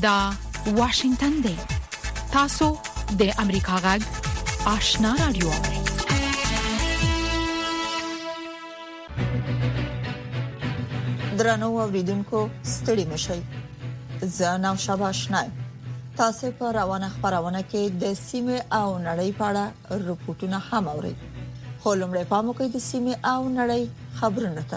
دا واشنگتن دی. تاسو د امریکا غږ آشنا رادیو. درنو اوریدونکو ستړي مشئ. زه نو شاباشنای. تاسو په روانه خبرونه کې د سیمه او نړۍ په اړه رپورټونه هم اورئ. خو لمړی پام وکړئ د سیمه او نړۍ خبرونه ته.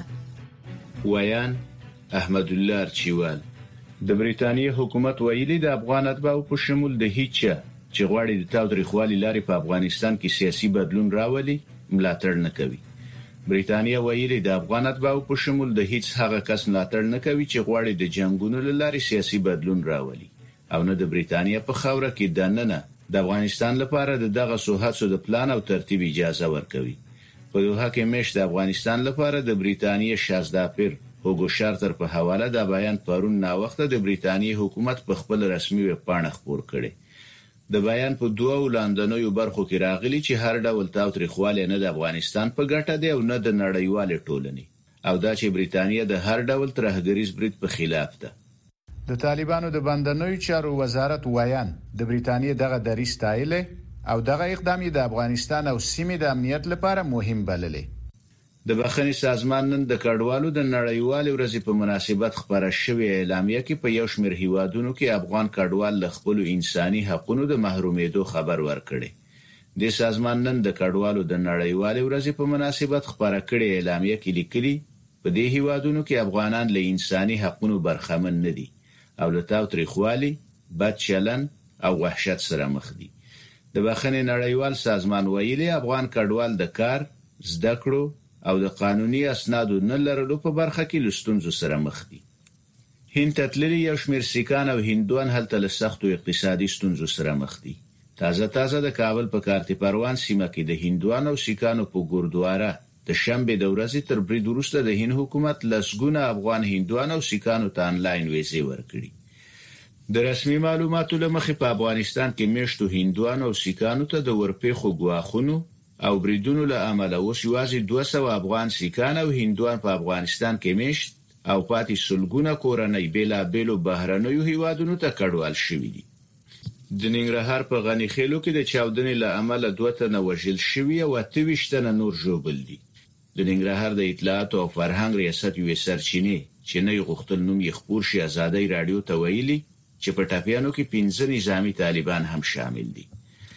ویان احمد الله ارچیوال. د بریټانیې حکومت ویلي د افغان اتباعو په شمول د هیڅ چې غواړي د تاوتریخوالي لارې په افغانستان کې سیاسي بدلون راولي ملاتړ نه کوي. بریټانیا ویلي د افغان اتباعو په شمول د هیڅ هغه کس ملاتړ نه کوي چې غواړي د جنگونو لارې سیاسي بدلون راولي او نه د بریټانیا په خاوره کې دننه د افغانستان لپاره دغه سوهاتو د پلان او ترتیب اجازه ورکوي. په دوحه کې مشت د افغانستان لپاره د بریټانیا شازداپیر هوګو شارتر په حواله د بیان پرون نا وخت د بریټانیې حکومت په خپل رسمي ویب پاڼه خپور کړي. د بیان په دوه ولاندنوي برخو کې راغلي چې هر ډول تاوتریخوالی نه د افغانستان په ګټه دی او نه د نړیوال ټولنې او دا چې بریټانیا د هر ډول ترهګریز برید په خلاف ده. د طالبانو د بندنوي چارو وزارت ویان د بریټانیا دغه دریځ ستایل او دغه اقدام د افغانستان او سیمې د امنیت لپاره مهم بللی. د بخښنې سازمان نن د کډوالو د نړیوال ورځې په مناسبت خبره شوې اعلامیه کې په یو شمېر هیوادونو کې افغان کډوال له خپل انساني حقوقو د محرومېدو خبر ورکړي. د سازمان نن د کډوالو د نړیوال ورځې په مناسبت خبره کړې اعلامیه کې لیکلي په دې هیوادونو کې افغانان له انساني حقوقو برخمن نه دي او له تاوتریخوالي، بد چلن او وحشت سره مخ دي. د بخښنې نړیوال سازمان ویلي افغان کډوال د کار، زده کړو او د قانوني اسنادو نه لرلو په برخه کې لستونزو سره مخ دي. هند تتللی یو شمېر سیکان او هندوان هلته له سختو اقتصادي ستونزو سره مخ دي. تازه د کابل په کارتی پروان سیمه کې د هندوان او سیکانو په ګوردواره د شنبه د ورځې تر برید وروسته د هند حکومت لسګونه افغان هندوان او سیکانو ته انلاین ویزې ورکړي. د رسمي معلوماتو لمخې په افغانستان کې میشتو هندوان او سیکانو ته د ورپېخو ګواښونو او بریدونو له امله اوس یوازې 200 افغان سیکان او هندوان په افغانستان کې میشت او پاتې سلګونه کورنۍ بیلابېلو بهرنیو هیوادونو ته کډوال شوي دي. د ننګرهار په غنی خیلو کې د چاودنې له امله 2 تنه وژل شوي او 28 تنه نور ژوبل دي. د ننګرهار د اطلاعات او فرهنګ ریاست یو سرچینې چې نه غوښتل نوم یې خپور شي ازادۍ رادیو ته ویلي چې په ټاپیانو کې 15 نظامی طالبان هم شامل دي.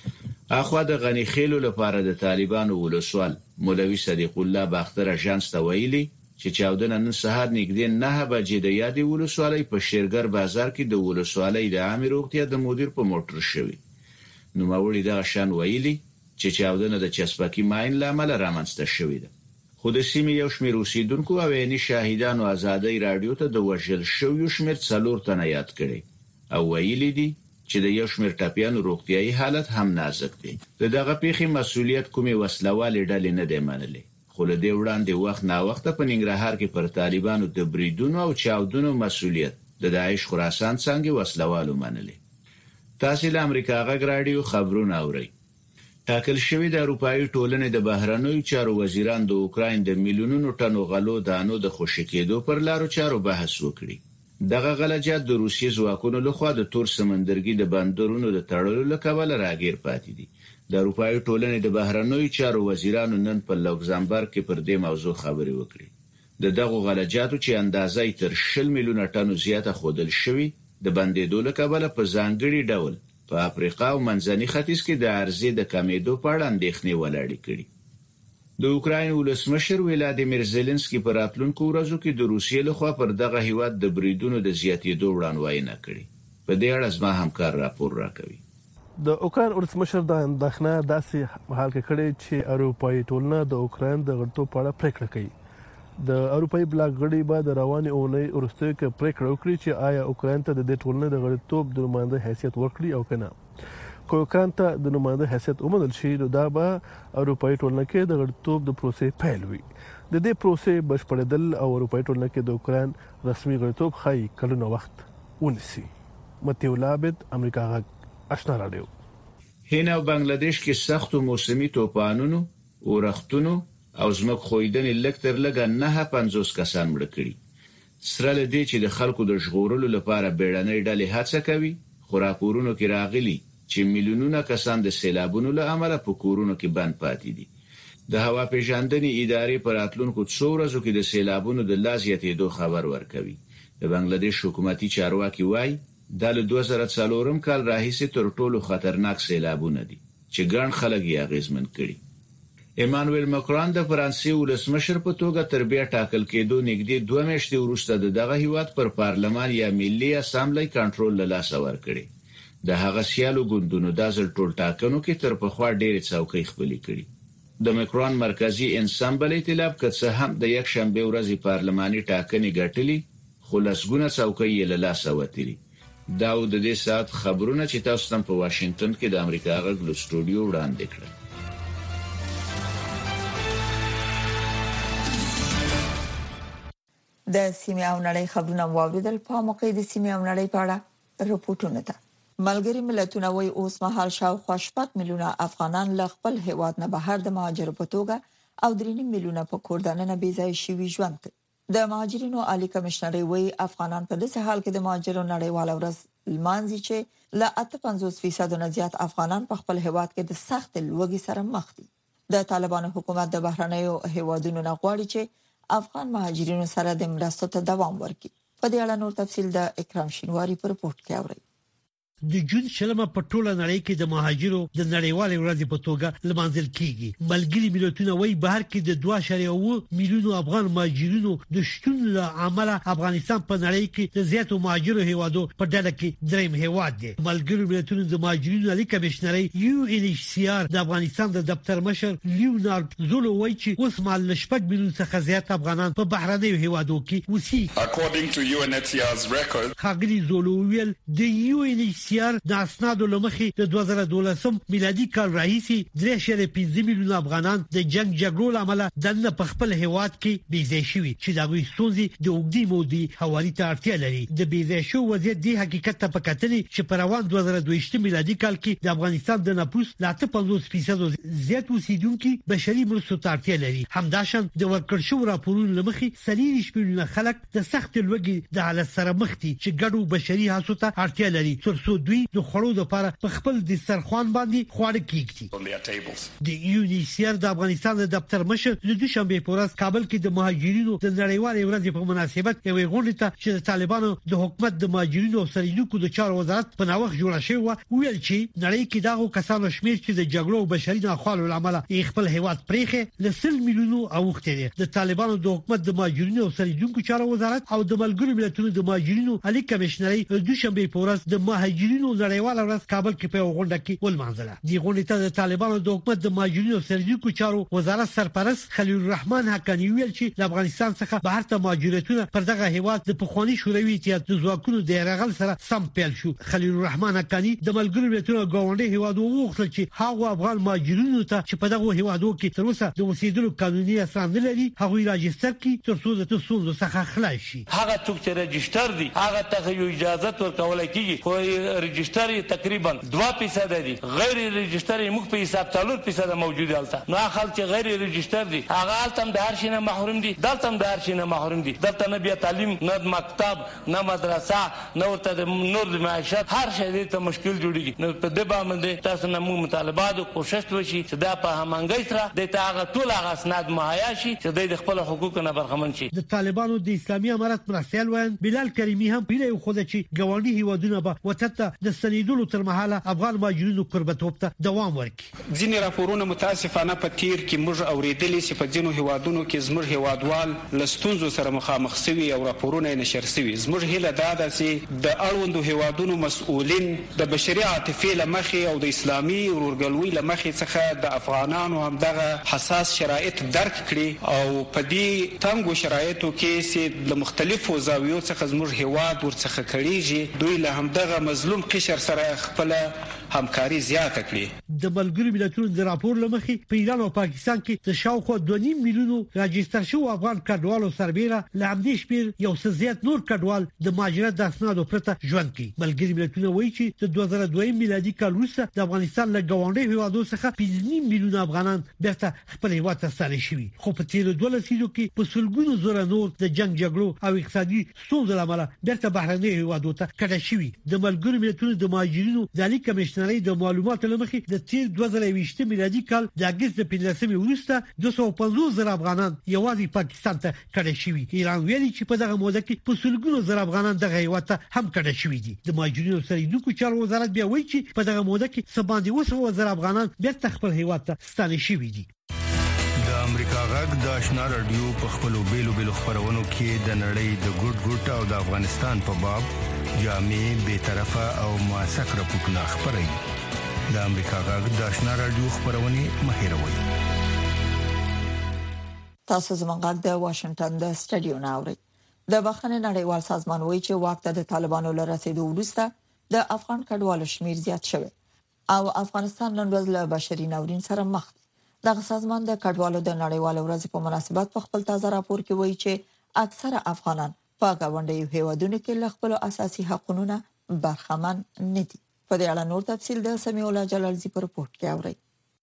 اخوا د غنی خیلو لپاره د طالبانو ولسوال مولوي صدیق الله باختر اژانس ته ویلي چې چاودنه نن سهار نږدې 9 بجې د یادې ولسوالۍ په شیرګر بازار کې د ولسوالۍ د عامه روغتیا د مدیر په موټر شوی. نو موري دا شان ویلي چې چاودنه د چسپاکي ماین لامل رامنځته شوې ده. خو د سیمې یو شمېر اوسیدونکو او عیني شاهدانو ازادۍ رادیو ته د وژل شویو شمېر 4 تنه یاد کړي او ویلي دي چې د یو شمېر ټاپیانو روغتيایي حالت هم نازک دی. دغه پیښې مسؤلیت کومې وسلوالې ډلې نه دی منلې. خو له دې وړاندې وخت نا وخت په ننګرهار کې پر طالبانو د بریدونو او چاودنو مسؤلیت د داعش خراسان څنګه وسلوالو منلې. تاسو له امریکا غږ رادیو خبرونه اورئ. ټاکل شوی د اروپאי ټولنې د بهرنیو چارو وزیران د اوکراین د میلیونونو ټنو غلو دانو د خوشی کېدو پر لارو چارو بحث وکړي. دغه غلجات د روسیې ځواکونو لخوا د تور سمندرګي د بندرونو د تړلو لکبل راګیر پاتې دي. د اروپאי ټولنې د بهرنیو چارو وزیرانو نن په لوکزامبرګ کې پر دې موضوع خبرې وکړي. دغه غلجاتو چې اندازې تر 10 میلیونه ټنو زیاته خودل شوی د بندیدو لکبل په ځانګړي ډول په افریقا او منځني ختیځ کې د ارزې د کمیدو په اړه اندېښنې ولاړې کړي. د اوکراین ولسمشر ولادیمیر زيلنسکي پر راتلونکو ورځو کې د روسیې لخوا پر دغه هیواد د بریدونو د زیاتېدو وړاندوینه کړې. په دې اړه زما همکار راپور راکوي. د اوکراین ولسمشر د اندېښنه داسې حال کې کړي چې اروپאי ټولنه د اوکراین د غړیتوب په اړه پریکړه کوي. د اروپאי بلاک غړي به د روانې اونۍ وروسته کې پریکړه وکړي چې آیا اوکراین ته د دې ټولنې د غړیتوب د نماینده حیثیت ورکړي او کنه. که اوکراین ته د نماینده حیثیت ومنل شي نو دا به اروپאי ټولنه کې د غړیتوب د پروسې پیل وي. د دې پروسې بشپړېدل او اروپאי ټولنه کې د اوکراین رسمي غړیتوب خای کلونه وخت ونیسي. متیو لابد امریکا غږ آشنا رادیو. هند او بنگلاديش کې سختو موسمي توپانونو اورښتونو او زموږ خویدنې لکتر لګا 950 کسان مړ کړي. سره لدی چې د خلکو د ژغورلو لپاره بیړنۍ ډلې هڅه کوي، خو راپورونو کې راغلي چې میلیونونه کسان د سیلابونو له امله په کورونو کې بند پاتې دي. د هوا پیژندنې ادارې پر راتلونکو 2 ورځو کې د سیلابونو د لا زیاتېدو خبر ورکوي. د بنگلاديش حکومتي چارواکي وایي د 2004 کال راهیسې تر ټولو خطرناک سیلابونه دي چې ګڼ خلک یې اغیزمن کړي. ایمانوئل ماکرون د فرانسې ولسمشر په توګه تر بیا ټاکل کېدو نږدې 2 میاشتې وروسته دغه هیواد پر پارلمان یا ملي اسامبلې کنټرول له لاسه ورکړي. د هغه سیالو ګوندونو د ځل ټول ټاکنو کې تر پخوا ډېرې څوکۍ خپلې کړي. د ماکرون مرکزی انسامبل ائتلاف که څه هم د یک شنبه ورځې پارلماني ټاکنې ګټلې، خو لسګونه څوکۍ یې له لاسه وتلې. دا د دې سات خبرونه چې تاسو تم په واشنگټن کې د امریکا غږ له سټوډیو وړاندې کړل. د سیمه او نړۍ خبرونه واوریدل. په موقع د سیمه او نړۍ په اړه رپورټونه ده. ملګری ملتونه وایي اوس مهال شاوخوا 8 میلیونه افغانان له خپل هیواد نه بهر د مهاجرو په توګه او 3 میلیونه په کورډانه بې ځای شوي ژوند کوي. د مهاجرینو عالی کمشنري وایي افغانان په داسې حال کې د مهاجرو نړیواله ورځ لمانځي چې له 85% نه زیات افغانان په خپل هیواد کې د سخت لوږې سره مخ دي. د طالبانو حکومت د بهرنیو هیوادونو نه غواړي چې افغان مهاجرینو سره د مرستو ته دوام ورکړي. په دې اړه نور تفصیل د اکرام شینواری په رپورت کې اورئ. د جون شلمه په ټوله نړۍ کې د مهاجرو د نړیوالې ورځې په توګه لمانځل کیږي. ملګری ملتونه وایي بهر کې د 2.9 میلیونو افغان مهاجرینو د شتون له امله افغانستان په نړۍ کې د زیاتو مهاجرو هیوادو په ډله کې دریم هیواد دی. ملګری ملتونه د مهاجرینو عالی کمشنري UNHCR د افغانستان د دفتر مشر لیونارد زولو وایي چې اوس مال 8 میلیون څخه زیات افغانان په بهرنیو هیوادو کې اوسېږي. According to UNHCR's record, خاګلی زولو ویل د UNHCR د اسنادو لمخې د 2012 میلادي کال راهیسې 3.5 میلیون افغانان د جنگ جګړو لامل د په خپل هیواد کې بې ځای شوي چې دا غوي ستونزې د اوږدې مودې حوالی ته اړتیا لري. د بې ځای شو وضعیت د حقیقت ته پکاتنې چې په روان 2022 میلادي کال کې د افغانستان د نفوس لا 85% زیات اوسیدونکو بشري مرستو ته اړتیا لري. همداشان د ورکړ شو راپورونو لمخې 30 میلیونه خلک د سخت لوږې د حالت سره مخ دي چې ګډو بشري هڅو ته اړتیا لري ترڅو دوی د خړو لپاره په خپل د سرخوان باندې خواړه کیږي. د UNHCR د افغانستان د دفتر مشر د دوشنبه په ورځ کابل کې د مهاجرینو د نړیوالې ورځې په مناسبت یو غونډه ته چې د طالبانو د حکومت د مهاجرینو او سرلیکو د چارو وزارت په نوښت جوړه شوی و ویل چې نړۍ کې دغه کسانو شمیر چې د جګړو او بشري ناخوالو لامل خپل هیواد پریخه ل 100 میلیونو اوخته دي. د طالبانو د حکومت د مهاجرینو او سرلیکو چارو وزارت او د ملګرو ملتونو د مهاجرینو عالی کمشنري د دوشنبه په ورځ د مهاجرینو نړیواله ورځ کابل کې په غونډه کې ولمانځله. د غونډې ته د طالبانو د حکومت د مهاجرینو او سرلیکو چارو وزارت سرپرست خلیل الرحمن حقانی ویل چې د افغانستان څخه بهر ته مهاجرتونه پر دغه هیواد د پخوانی شوروي اتحاد د ځواکونو د یرغل سره سم پیل شو. خلیل الرحمن حقانی د ملګرو ملتونو غونډې هیوادو وغوښتل چې هغه افغان مهاجرینو ته چې په دغه هیوادو کې تر اوسه د اوسېدلو قانوني اساس نه لري هغه راجستر کړي ترڅو د تاسو څخه خلاص شي. هغه څوک چې رجستر دي هغه ته یو اجازه ورکول کیږي خو رجستر تقریبا 2% دي، غیر رجستر موږ په حساب 4% موجود الته. نو خلک چې غیر رجستر دي هغه الته د هر شي نه محروم دي، دلته د هر شي نه محروم دي. دلته نه بیا تعلیم، نه مکتب، نه مدرسه، نه ورته د نور د معیشت هر شي ته مشکل جوړیږي. نو په دې باندې تاسو نه موږ مطالبات او کوشش وشي چې دا په همنګۍ سره د هغه ټول هغه اسناد مهیا شي چې د خپل حقوقو نه برخمن شي. د طالبانو د اسلامي امارت مرستيال وایي بلال کریمی هم پیله خو د چې ګوانډي هیوادونه به وتته د سنیدلو تر مهاله افغان مهاجرینو قربتوب ته دوام ورکړي. ځینې راپورونه متاسفانه په تیر کې موږ اوریدلې چې په ځینو هیوادونو کې زموږ هیوادوال لستونزو سره مخامخ شوي او راپورونه نشر شوي. زموږ هیله دا ده چې د اړوندو هیوادونو مسؤلین د بشري عاطفې لمخې او د اسلامي ورورګلوۍ لمخې څخه د افغانانو همدغه حساس شرایط درک کړي او په دې تنګو شرایطو کې چې د مختلفو زاویو څخه زموږ هیواد ورڅخه کړيږي دوی له همدغه مظلوم قشر سره خپل همکاري زیاته کړي. د ملګرو ملتونو د راپور لمخې په ایران او پاکستان کې د شاوخوا 2.5 میلیونو راجستر شو افغان کډوالو سربېره لامدې شمیر یو څه زیات نور کډوال د مهاجرت د اسنادو پرته ژوند کوي. ملګري ملتونه وایي چې د 2002 میلادي کال وروسته د افغانستان له ګاونډي هیوادو څخه 5.5 میلیونه افغانان بیرته خپل هیواد ته ستانه شوي. خو په تیر 12 لسیزو کې په سلګونو زره نور د جنگ جګړو او اقتصادي ستونزو لامل بیرته بهرني هیوادو ته کډه شوي. د ملګرو ملتونو د مهاجرینو ځاني کمشنري د معلوماتو لمخې د تیر 2020 میلادي کال د اگست 15 وروسته 250 زره افغانان یوازې پاکستان ته کډه شوي. ایران ویلي چې په دغه موده کې په سلګونو زره افغانان دغه هیواد ته هم کډه شوي دي. د مهاجرینو سړي د چارو وزارت بیا وایي چې په دغه موده کې سباندې 200 زره افغانان بیرته خپل هیواد ته ستانه شوي دي. د امریکا غږ د آشنا رادیو په خپلو بیلو خبرونو کې د نړۍ د ګډ او د افغانستان په باب جامع به طرفه او موثق راپورټونه خبري. د امریکا غږ د آشنا رادیو خبرونه مهیروي. تاسو زموږ غږ د واشنگټن د سټډیو نه اورئ. د بخښنې نړیوال سازمان وایي چې واک ته د طالبانو له رسیدو وروسته د افغان کډوالو شمیر زیات شوی او افغانستان نن ورځ له بشري ناورین سره مخ دی. دغه سازمان د کډوالو د نړیوال ورځ په مناسبت په خپل تازه راپور کې وایي چې اکثره افغانان په ګاونډي هیوادونو کې له خپل اساسي حقوقو برخمن نه دي. په دې اړه نور تفصیل د سمیع الله جلالزی په رپورت کې اورئ.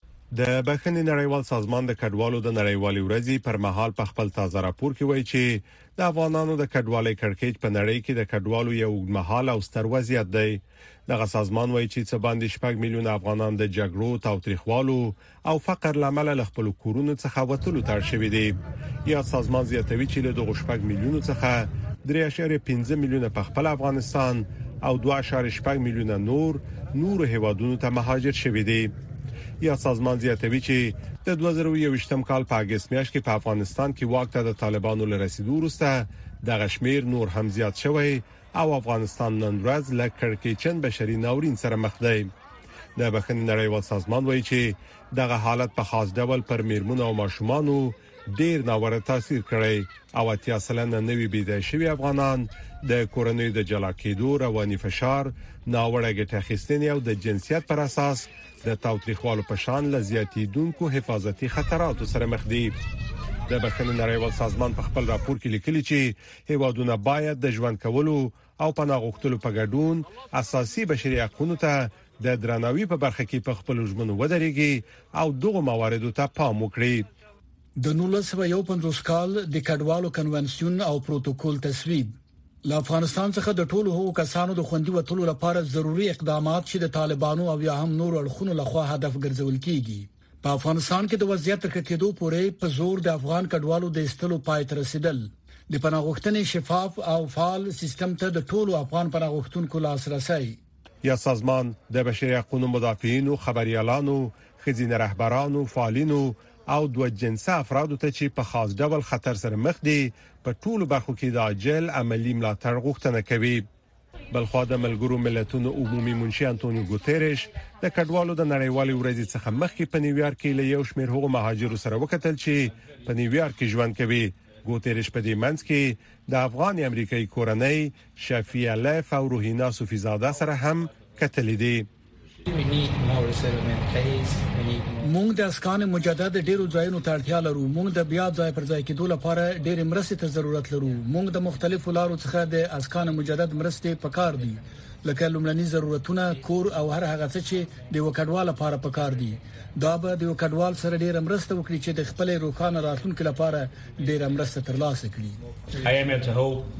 د بخښنې نړیوال سازمان د کډوالو د نړیوالې ورځې پر مهال په خپل تازه راپور کې وایي چې د افغانانو د کډوالۍ کړکېچ په نړۍ کې د کډوالو یو مهال او ستر وضعیت دی. دغه سازمان وایي چې څه باندې 6 میلیونه افغانان د جګړو، تاوتریخوالو او فقر لامل له خپل کورونو څخه وټولو تر شوی دی. یا سازمان زیاتوي چې له دغه 6 میلیونو څخه 3.5 میلیونه په خپل افغانستان او 2.8 میلیونه نور هیوادونو ته مهاجر شوی دی. یا سازمان زیاتوي چې د 2021م کال په اگست میاشت کې په افغانستان کې واک ته د طالبانو له رسیدو وروسته د غشمیر نور هم زیات شوی او افغانستان نن ورځ له کړکېچن بشري ناورین سره مخ دی. د بخښنې نړیوال سازمان وایي چې دغه حالت په خاص ډول پر میرمنو او ماشومانو ډیر ناوړه تاثیر کړی او 80% نوي بيدای شوی افغانان د کورنۍ د جلا کېدو، رواني فشار، ناوړه ګټه اخیستنې او د جنسیت پر اساس د تاوتریخوالو په شان لزیاتیدونکو حفاظتي خطراتو سره مخ دي. د بخښنې نړیوال سازمان په خپل راپور کې لیکلي چې هیوادونه باید د ژوند کولو او پناه غوښتلو په ګډون اساسي بشري حقوقو ته د درناوي په برخه کې په خپل ژوند ودرېږي او دغه مواردو ته پام وکړي. د 1951 کال د کډوالو کنونسیون او پروتوکول تصویب له افغانستان څخه د ټولو هغو کسانو د خوندي وټولو لپاره ضروري اقدامات چې د طالبانو او یا هم نور اړخونو لخوا هدف ګرځول کیږي. په افغانستان کې د وضعیت تر کېدو پورې په زور د افغان کډوالو د استلو پای ته رسیدل د پناه غوښتنې شفاف او فعال سیستم ته د ټولو افغان پناه غوښتونکو لاسرسي. یا سازمان د بشري حقوقو مدافعینو، خبريالانو، خزینه رهبرانو، فعالینو او دوه جنسه افرادو ته چې په خاص ډول خطر سره مخ دي په ټولو برخو کې د عاجل عملی ملاتړ غوښتنه کوي. بلخو د ملګرو ملتونو عمومي منشي انټونیو ګوتيريش د کډوالو د نړیوالې ورځې څخه مخکې په نیویارک کې له یو شمېر هغو مهاجرو سره وکتل چې په نیویارک کې ژوند کوي. ګوتيريش په دې منځ کې د افغان امریکایي کورنۍ شفیع الف او روحینا صوفیزاده سره هم کتل دي. مونږ د اسکان مجدد ډیرو ځایونو ته اړتیا لرو. مونږ د بیا ځای پر ځای کېدو لپاره ډېر مرستې ته ضرورت لرو. مونږ د مختلفو لارو څخه د اسکان مجدد مرستې پکار دي، لکه لومړني ضرورتونه، کور او هر هغه څه چې د وکړوال لپاره پکار دي. دا به د وکړوال سره ډېر مرسته وکړي چې د خپل روخانه راتلونکو لپاره ډېر مرسته ترلاسه کړي.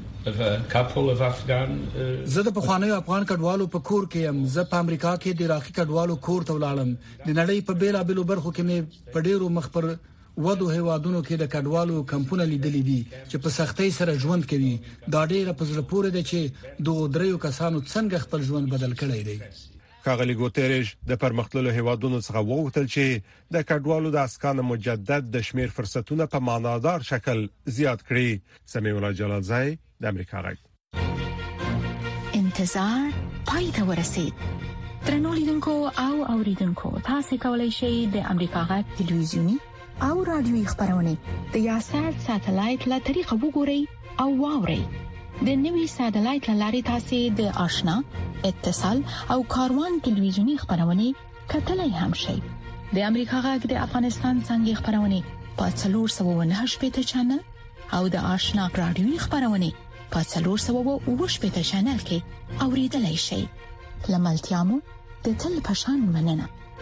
زه د پخوانیو افغان کډوالو په کور کې يم. زه په امریکا کې د عراقي کډوالو کور ته ولاړم. د نړۍ په بیلابېلو برخو کې مې په ډېرو مخبر ودو هیوادونو کې د کډوالو کمپونه لیدلې دي چې په سختۍ سره ژوند کوي. دا ډېر په زړه پورې ده چې دوه دریو کسانو څنګه خپل ژوند بدل کړی دی. ښاغلي ګوتيريش د پرمختللو هیوادونو څخه وغوښتل چې د کډوالو د اسکان مجدد د شمیر فرصتونه په معنادار شکل زیات کړي. سمیع الله جلالزی د امریکا غږ. انتظار پای ته ورسید. ترنو لیدونکو او اوریدونکو، تاسو کولی شئ د امریکا غږ ټلویزیونی او رادیوي خبرونه د یاشر ساتلایت له طریقو وګورئ او واورئ. د نوي ساتلایت لارې تاسو د آشنا اتصال او کاروان ټلویزیونی خبرونه کتلای هم شئ. د امریکا غږ د افغانستان څنګه خبرونه په 398 چنل او د آشنا رادیوي خبرونه په 398 چنل کې اوریدلای شئ. لملتيامو د تل پشان مننه.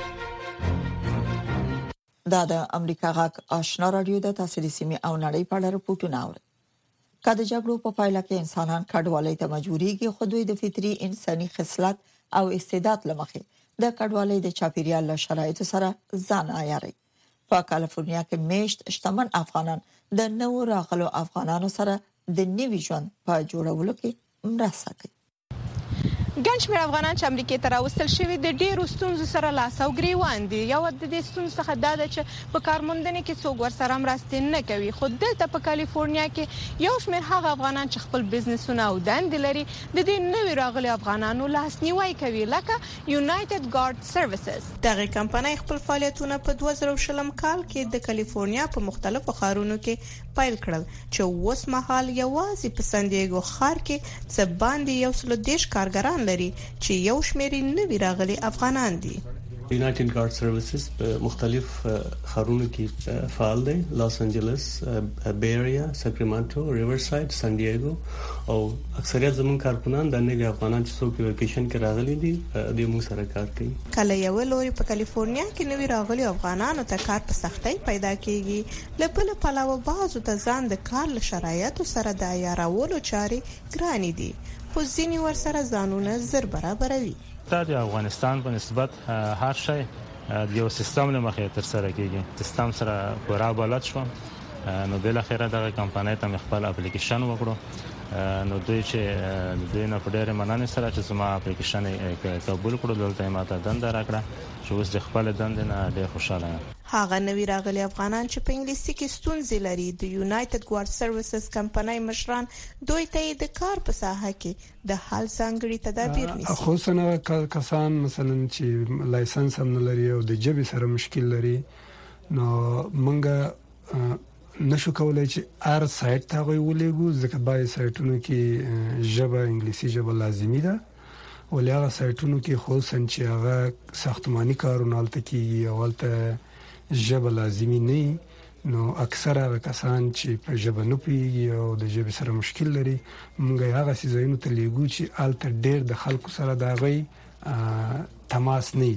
دا د امریکا غږ آشنا رادیو د تاسو د سیمې او نړۍ په اړه راپورټونه اوري. کله جګړو په پایله کې انسانان کډوالۍ ته مجبوريږي، خو دوی د فطري انساني خصلت او استعداد لمخې د کډوالۍ د چاپیریال له شرایطو سره ځان عیاري. په کالیفورنیا کې میشت شتمن افغانان د نوو راغلو افغانانو سره د نوي ژوند په جوړولو کې مرسته کوي. ګڼ شمېر افغانان چې امریکا ته راوستل شوي د ډېرو ستونزو سره لاس او ګریوان دي. یو د دې ستونزو څخه دا ده چې په کارموندنې کې څوک ورسره مرسته نه کوي. خو دلته په کالیفورنیا کې یو شمېر هغه افغانان چې خپل بزنسونه او دندې لري د دې نوي راغلي افغانانو لاسنیوي کوي، لکه یونایټډ ګارد سروسز. دغه کمپنۍ خپل فعالیتونه په 2020 کال کې د کالیفورنیا په مختلفو ښارونو کې پیل کړل چې اوس مهال یوازې په سان دیګو ښار کې څه باندې 130 کارګران لري چې یو شمېر نوي راغلي افغانان دي. یونایټډ ګارد سروسز په مختلف ښارونو کې فعال دي: لاس انجلس، بی ایریا، ساکرامنټو، ریورساید، سان دیګو، او اکثریت زموږ کارکونان د نوي افغانان چې څوک ویکیشن کې راغلي دي د موږ سره کار کوي. کله یو لوري په کالیفورنیا کې نوي راغلي افغانانو ته کار په سختۍ پیدا کیږي، له بل پلوه بعضو ته ځان د کار له شرایطو سره د عیارولو چارې ګرانې دي، خو ځینې ورسره ځانونه زر برابروي. د افغانستان په نسبت هر شی د یو سیستم له مخې تر سره کیږي. سیستم سره پورا بلد شوم، نو بل اخیره دغه کمپنۍ ته خپل اپلیکیشن وکړو، نو دوی چې دوی نه په ډېر مننه سره چې زما اپلیکیشن قبول کړو، دلته ماته دنده راکړه چې اوس د خپل دندې نه ډېر خوشاله یم. هغه نوی راغلي افغانان چې په انګلیسي کې ستونزې لري، د یونایټډ ګارد سروسز کمپنۍ مشران دوی ته د کار په ساحه کې د حل ځانګړي تدابیر نیسي. خو څنګه کسان مثلا چې لایسنس هم نه لري او د ژبې سره مشکل لري، نو مونږه نشو کولای چې هر سایت ته ولېګو، ځکه بای سایتونو کې ژبه انګلیسي ژبه لازمي ده، ولې هغه سایتونو کې خصوصا چې هغه ساختماني کارونه الته کیږي او الته ژبه لازمي نه، نو اکثره کسان چې په ژبه نه پیږي او د ژبې سره مشکل لري، موږ هغه سيزونو ته لیږو چې الته ډېر د خلکو سره دا غي تماس نه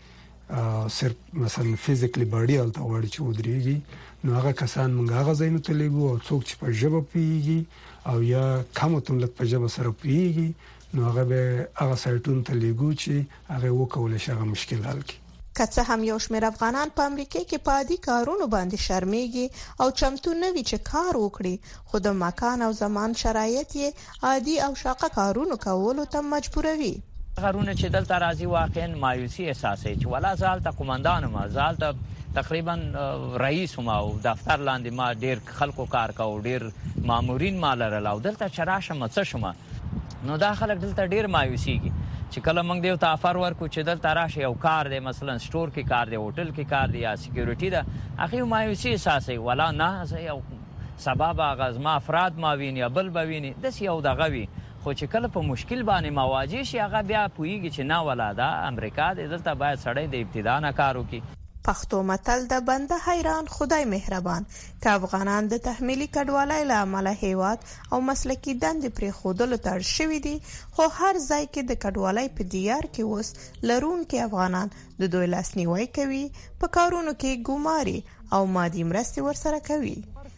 صرف مثلا فزیکلی باډي الته وړي چې ودرېږي، نو هغه کسان موږ هغه ځایونو ته لیږو او څوک چې په ژبه پیږي او یا کوم ته لږ په ژبه سره پیږي، نو هغه به هغه سایتونو ته لیږو چې هغه وکول شي هغه مشکل حل کړي. که څه هم یو شمېر افغانان په امریکا کې په عادي کارونو باندې شرمېږي او چمتو نه وي چې کار وکړي، خو د مکان او زمان شرایط یې عادي او شاقه کارونو کولو ته مجبوروي. کارونه چې دلته راځي واقعا مایوسي احساسوي چې ولا زال ته قومندان ما زال ته تقریبا رئیس ما او دفتر لاندې ما ډیر خلکو کار کاو، ډیر مامورین ما لرل او دلته چراشه مڅ شمه، نو دا خلک دلته ډیر مایوسيږي چې کله موږ دیو ته افر ورکو چې دلته راشه یو کار دی، مثلا سٹور کې کار دی، هوټل کې کار دی یا سکیورټي ده، اخی مایوسي احساسوي ولا نه یو سبب غزما افراد ما ویني یا بل بویني د یو دغه وی، خو چې کله په مشکل باندې مواجه شي هغه بیا پویږي چې نه ولاده امریکا دلته باید سړی د ابتدا نه کار وکړي. پښتو متل د بنده حیران خدای مهربان، که افغانان د تحمیلي کډوالۍ له امله هیواد او مسلکي دندې پرې خودلو ته اړ شوي دي، خو هر ځای کې د کډوالۍ په دیار کې اوس لرونکي افغانان د دوی لاسنیوي کوي، په کارونو کې ګماري او مادي مرستې ورسره کوي.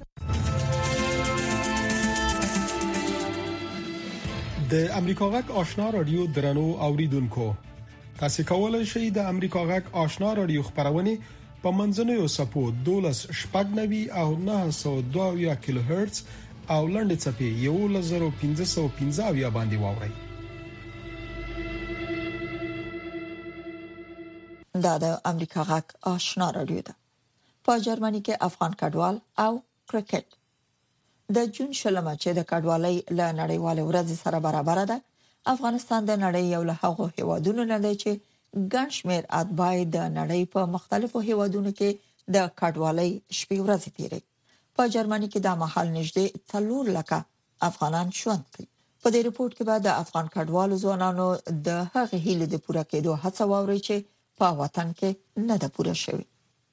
د امریکا غږ آشنا رادیو درنو اوریدونکو، تاسو کولای شئ د امریکا غږ آشنا رادیو خبرونه په منځنوي سپو 12.9 او 902 کیلو هرتز او لنډ چپی 11515 باندې واورئ. دا د امریکا غږ آشنا رادیو ده. په جرمني کې افغان کډوال او کرکټ د جون شلمه چې د کډوالۍ له نړیوالې ورځې سره برابر ده، افغانستان د نړۍ یو له هغو هیوادونو نه دی چې ګڼ شمېر اتباع د نړۍ په مختلفو هیوادونو کې د کډوالۍ شپې ورځې تیري. په جرمني کې د مهال نږدې 4 لک افغانان ژوند کوي. په دې ریپورت کې به د افغان کډوالو ځوانانو د هغه هیله د پوره کېدو هڅه ووري چې په وطن کې نه ده پوره شوی.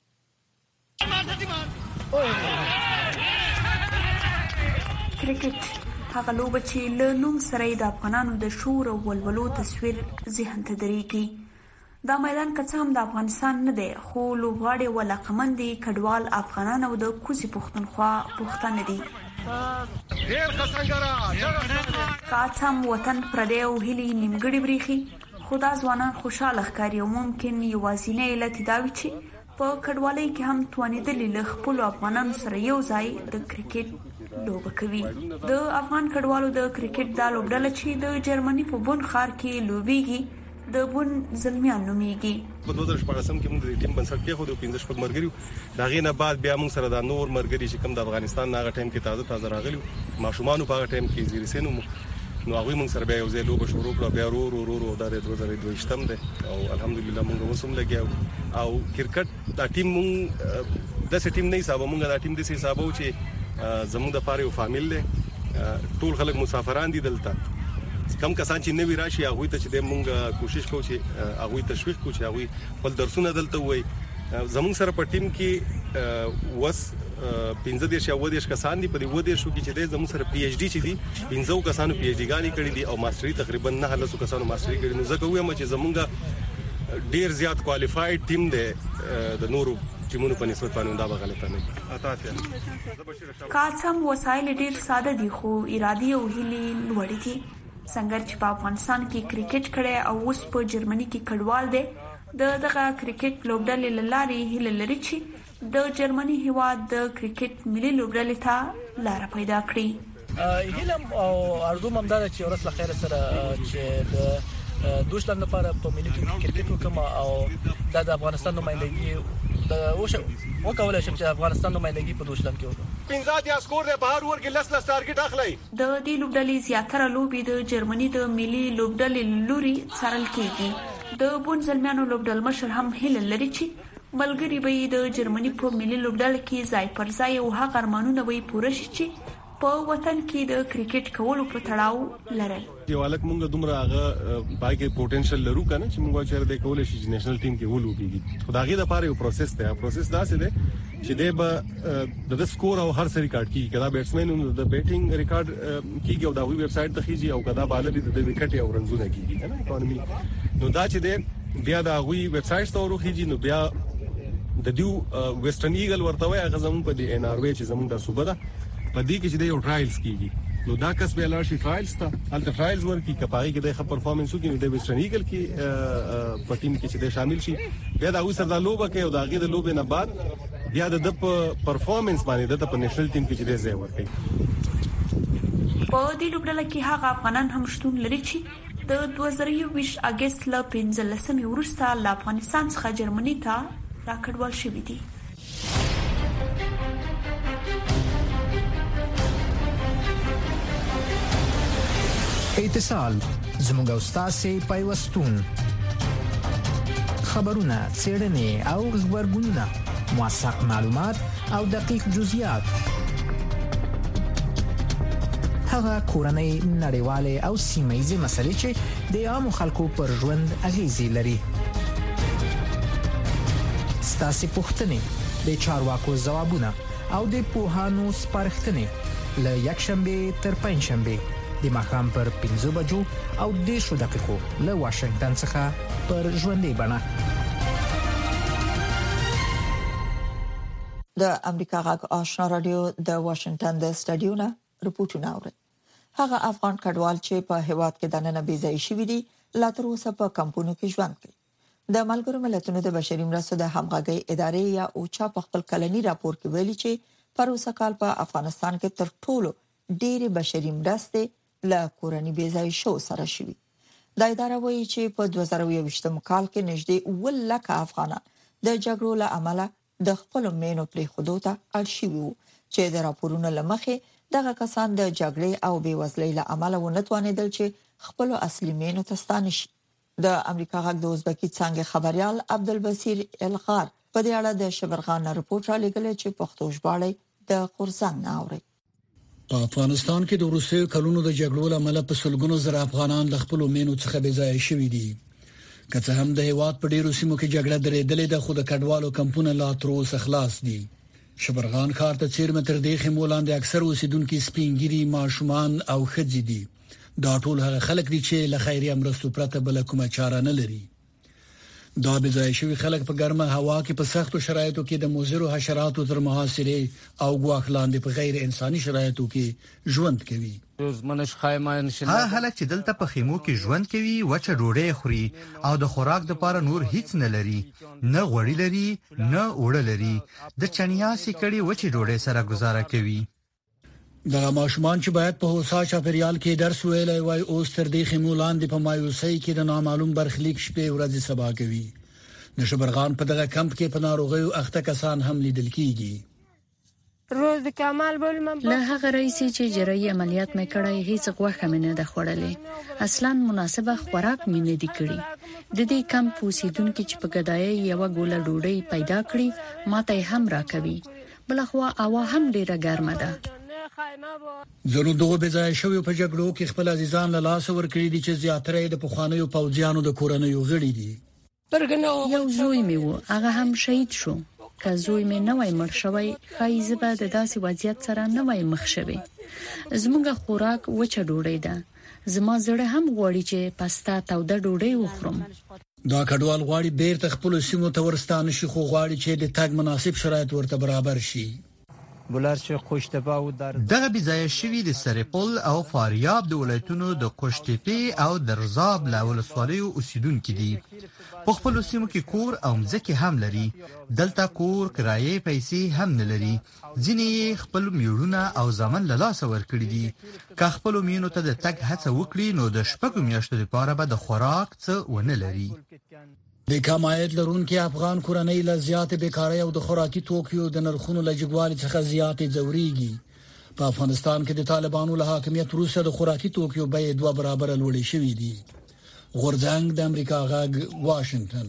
کرکټ هغه لوبه چې له نوم سره د افغانانو د شور او ولولو تصویر ذهن ته درېږي. دا میدان کڅام د افغانستان نه دی، خو لوبغاړي ولقمندي کډوال افغانان او د کوزي پښتونخوا پښتانه دي. کڅام وطن پردی او هلي نیمګړي بریخي، خدا ځوانان خوشاله ښکاري او ممکن یوازینی علت دا وي چې په کډوالۍ کې هم توانېدلي له خپلو افغانانو سره یو ځای د کرکټ لوبه کوي. د افغان کډوالو د کرکټ د لوبډله چې د جرمني په بون ښار کې لوبيږي د بون زلمیان نوميږي. په 2014 کې موږ د ټیم بنسټ کې خو د 15 شپږ مرګري دا غینه بعد بیا موږ سره د نور مرګري چې کوم د افغانستان هغه ټیم کې تازه راغلي ماشومان په هغه ټیم کې زیرسینو نو هغه موږ سره بیا یو ځای لوبه شروع کړو، بیا ورو د 2022 ده او الحمدلله موږ وسوم لګیاو او کرکټ دا ټیم موږ د ټیم نه حساب موږ دا ټیم د حسابو چې زموږ د پاره یو فامیل دی، ټول خلک مسافران دي دلته، کم کسان چې نوی راشي هغه ته چې موږ کوشش کوو چې هغه تشویق کوو چې هغه خپل درسونه دلته وای. زموږ سره په ټیم کې وس 15 یا 20 کسان دي، په دې 20 کې چې زموږ سره پی ایچ ډی چې دي 15 کسانو پی ایچ ډی غاني کړی دي او ماستری تقریبا 9 کسانو ماستری کړی. نو زه کوم چې زموږ ډیر زیات کوالیفاید ټیم دی د نورو ټیمونو په نسبت باندې دا غلطه نه اته. کاڅم وسایل ډیر ساده دي خو ارادي او هلي لوړ دي. څنګه چې په افغانستان کې کرکټ کړي او اوس په جرمني کې کډوال دي، دغه کرکټ لوبډلې لاري هله لري چې د جرمني هیواد د کرکټ ملي لوبډلې ته لار پیدا کړي. هیلم او ارزو ممدار چې ورسله خیر سره چې د دوشلند لپاره په ملي کرکټ وکم او د افغانستان نمائندګي د وکولای شم چې افغانستان نمائندګي په دوشلند کې وکړم. 15 یا سکور د بهر ورګ لس ټارګټ اخلي. د دې لوبډلې زیاتره لوبي د جرمني د ملي لوبډلې لوري څارل کیږي. د بون زلمیانو لوبډل مشر هم هیله لري چې ملګری به د جرمني په ملي لوبډل کې ځای پر ځای او هغه ارمانونه به پوره شي چې په وطن کې د کرکټ کولو په تړاو لرل. یو الک مونږ دومره هغه باقي پوتنشل لرو کنه چې مونږ چې د کول شي نېشنل ټیم کې ولوبيږي. خدایي د پاره یو پروسس دی، پروسس دا څه دی چې د سکور او هر سری ریکارډ کیږي، کدا بیټسمن د بیټینګ ریکارډ کیږي او دا وی ویب سټ ته کیږي او کدا بالر د وکټ او رنزونه کیږي کنه اکانومي. نو دا چې دی بیا دا وی ویب سټ ته ورخیږي نو بیا د دیو ویسټرن ایګل ورته وای هغه زمون په دی ان ار وی چې زمون د صوبه ده په دې کې چې یو ټرایلز کیږي. نو دا کس به لار شي ټرایلز ته الته ټرایلز ورکی کپاغي کې د ښه پرفارمنس وکړي د ویسټرن ایګل کې په ټیم کې چې شامل شي بیا دا وسره د لوبه کې او دا غي د لوبې نه بعد بیا د پرفارمنس باندې د نېشنل ټیم کې چې د ځای ورکړي. په دې لوبډله کې هغه افغانان هم شتون لري چې د 2020 اگست ل 15 وروسته له افغانستان څخه جرمني ته راکړول شوې دي. اتصال زموږ استاد پیوستون خبرونه څېړنې او خبرګونونه موثق معلومات او دقیق جزئیات هغه کورنۍ نړیوالې او سیمه‌ییزې مسلې چې د عامو خلکو پر ژوند اغیزې لري. ستاسو پوښتنې د چارواکو ځوابونه او د پوهانو سپارښتنې له یکشنبه تر پنځشنبه د ماښام پر 15 بجو او 10 دقیقو له واشنگټن څخه پر ژوندۍ بڼه. د امریکا غږ آشنا رادیو د واشنگټن د سټډیو نه رپورټونه اوري. هغه افغان کډوال چې په هیواد کې د نن بيځای شوی دي لا تر اوسه په کمپونو کې ژوند کوي. د ملګرو ملتونو د بشري مرستو د همغږي ادارې یا اوچا په خپل کلنی راپور کې ویلي چې پر اوسه کال په افغانستان کې تر ټولو ډېری بشري مرستې له کورنۍ بيځای شو سره شوی. د ادارې وایي چې په 2020 کال کې نږدې 1 لک افغانان د جګړو له امله د خپل مینو پرې خودو ته اړ شوي وو چې د راپورونو لمخې دغه کسان د جګړې او بیوزلۍ له امله ونه توانېدل چې خپل اصلي مینو ته ستانه شي. د امریکا غږ د ازبکی څنګه خبريال عبدالبصیر الغار په دې اړه د شبرغان رپورټ را لګل چې پښتو ژباړه د قرزنګ ناوړي. په افغانستان کې د روسي کلونو د جګړو لامل په سلګونو زره افغانان د خپل مینو څخه بې ځای شوي دي. که څه هم د هیواد په ډیرو سیمو کې جګړه درېدلې ده، خو د کډوالو کمپونه لا تر اوسه خلاص دي. شبرغان ښار ته 13 متر د خمولاند اکثر اوسیدونکو سپینګری ماشومان او ښځې دي. دا ټول هغه خلک دي چې له خیریه مرستو پرته بل کومه چاره نه لري. دا به ځای شوی خلک په ګرمه هوا کې په سختو شرایطو کې د مضرو حشراتو تر محاصره او ګواښ لاندې په غیر انساني شرایطو کې ژوند کوي. هغه خلک چې دلته په خیمو کې ژوند کوي وچه ډوډۍ خوري او د خوراک لپاره نور هیڅ نه لري، نه غوړي لري نه اوړه لري، د چنیاسي کړي وچه ډوډۍ سره گزاره کوي. دغه ماشومان چې باید په هوسا چاپیریال کې درس ویلای وای اوس تر دې خیمو لاندې په مایوسۍ کې د نامعلوم برخلیک شپې ورځې سبا کوي. نشبرغان په دغه کمپ کې په ناروغي اخته کسان هم لیدل کیږي. روز کمال له هغه رئیس چې جراحي عملیات مې کړای هیڅ غوښه مې نه د خوړلې، اصلا مناسبه خوراک مې نه دی کړی. د دې کمپ اوسیدونکو چې په ګدای یو ګوله ډوډۍ پیدا کړی ماته هم راکوي، بلخوا هوا هم ډیره ګرمه ده. زنو دغه بځای شوی په جګړو کې خپل عزیزان له لاس ورکړي دي چې زیاتره د پخوانیو پوځیانو د کورنیو غړي دي. یو زوی مې وو، هغه هم شهید شو. که زوی مې نه وای مړ شوی ښایي زه به د داسې وضعیت سره نه وای مخ شوی. زموږ خوراک وچه ډوډۍ ده. زما زړه هم غواړي چې پستا توده ډوډۍ وخورم. دا کډوال غواړي بیرته خپل سیمو ته ورستانه شي، خو غواړي چې د تګ مناسب شرایط ورته برابر شي. دغه بځای شوی د سرپل او فاریاب د ولایتونو د قوشتېپې او درزاب له ولسوالیو اوسیدونکو دي. په خپل سیمو کې کور او ځمکه هم لري. دلته کور کرایې پیسې هم نه لري. ځینې خپل میړونه او ځامن له لاسه ورکړي دي. که خپل مینو ته د تګ هڅه وکړي نو د شپږو میاشتو لپاره به د خوراک څه ونه لري. د کم عاید لرونکو افغان کورنۍ له زیاتې بیکارۍ او د خوراکي توکیو د نرخونو له جګوالي څخه زیاتې ځوريږي. په افغانستان کې د طالبانو له حاکمیت وروسته د خوراکي توکیو بیې 2 برابر لوړې شوې دي. غورځنګ د امریکا غږ واشنگټن.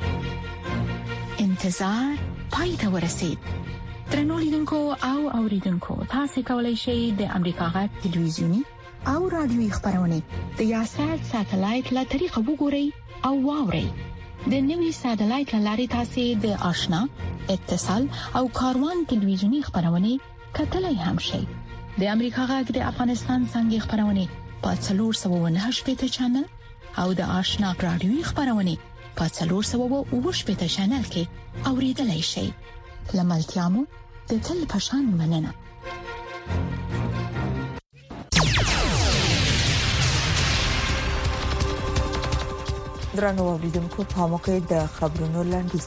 انتظار پای ته ورسید. درنو لیدونکو او اوریدونکو، تاسو کولی شئ د امریکا غږ ټلویزیونی او رادیوي خبرونه د یاشات ساتلایت له طریقو وګورئ او واورئ. د نوي ساتلایت لارې تاسو د آشنا، اتصال او کاروان ټلویزیونی خبرونه کتلای هم شئ. د امریکا غږ د افغانستان څنګه خبرونه په 498 چینل او د آشنا رادیوي خبرونه په 408 چینل کې اوریدلای شئ. لملتيامو د تل پشان مننه. درنو اوریدونکو، په موقع د خبرونو لاندې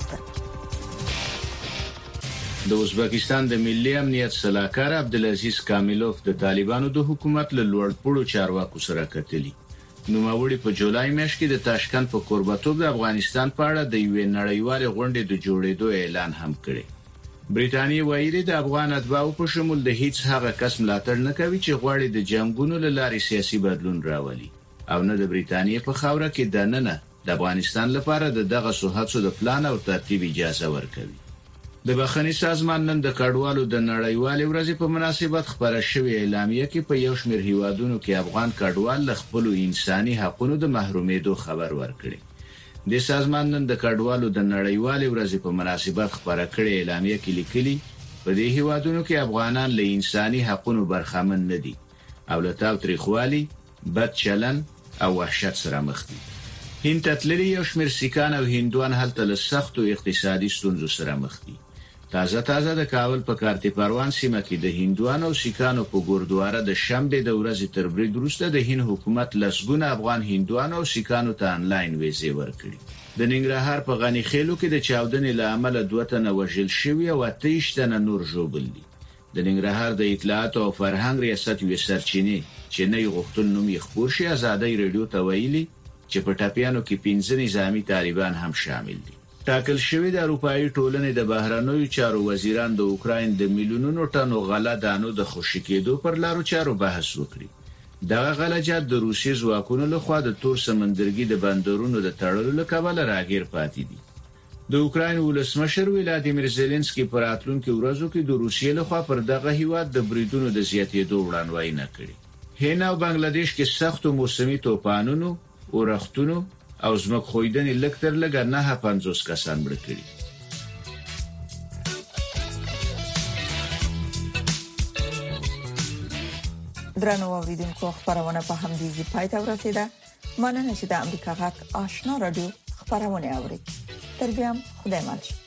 د ازبکستان د ملي امنیت سلاکار عبدالعزیز کاملوف د طالبانو د حکومت له لوړپوړو چارواکو سره کتلي. نوموړي په جولای میاشت کې د تاشکند په کوربتوب د افغانستان په اړه د یوې نړیوالې غونډې د جوړېدو اعلان هم کړی. بریټانیې وایي د افغان اتباعو په شمول د هیڅ هغه کس ملاتړ نه کوي چې غواړي د جنگونو له لارې سیاسي بدلون راولي او نه د بریټانیې په خاوره کې دننه د افغانستان لپاره دغه سوهڅو د پلان او ترتیب اجازه ورکوي. د بخښنې سازمان نن د کډوالو د نړیوالې ورځې په مناسبت خبره شوې اعلامیه کې په یو شمېر هیوادونو کې افغان کډوال له خپل انساني حقوقو د محرومېدو خبر ورکړي. د سازمان نن د کډوالو د نړیوالې ورځې په مناسبت خبره کړې اعلامیه کې لیکلي په دې هیوادونو کې افغانان له انساني حقوقو برخمن نه دي او له تاوتریخوالي، بد چلن او وحشت سره مخ دي. هند ته تللي یو شمېر سیکان او هندوان هلته له سختو اقتصادي ستونزو سره مخ دي. تازه د کابل په کارتي پروان سیمه کې د هندوانو او سیکانو په ګوردواره د شنبه د ورځې تر برید وروسته د هند حکومت لسګونه افغان هندوانو او سیکانو ته انلاین ویزې ورکړي. د ننګرهار په غنی خیلو کې د چاودنې له امله 2 تنه وژل شوي او 28 تنه نور ژوبل دي. د ننګرهار د اطلاعات او فرهنګ ریاست یو سرچینې چې نه غوښتل نوم یې خبر شي ازادي رادیو ته ویلي چې په ټاپیانو کې 15 نظامی طالبان هم شامل دي. ټاکل شوی د اروپאי ټولنې د بهرنیو چارو وزیران د اوکراین د میلیونونو ټنو غله دانو د خوشی کېدو پر لارو چارو بحث وکړي. دغه غلجات د روسي ځواکونو لخوا د تور سمندرګي د بندرونو د تړلو لپاره راګیر پاتې دي. د اوکرين ولسمشر ولادیمیر زيلنسکي پر راتلونکو ورځو کې د روسیې لخوا پر دغه هیواد د بریدونو د زیاتېدو وړاندوینه کړې. هینا او بنگلاديش کې سخت موسمي توپانونو او رختونو او زموږ خویدنې لکتر لګ نه 50 کسان مړ کړي. درنو اوریدونکو خبرونه په همدې پای ته ورسیده. مننه چې د امریکا غږ آشنا رادیو خبرونه اوري. تر بیا خدای مل.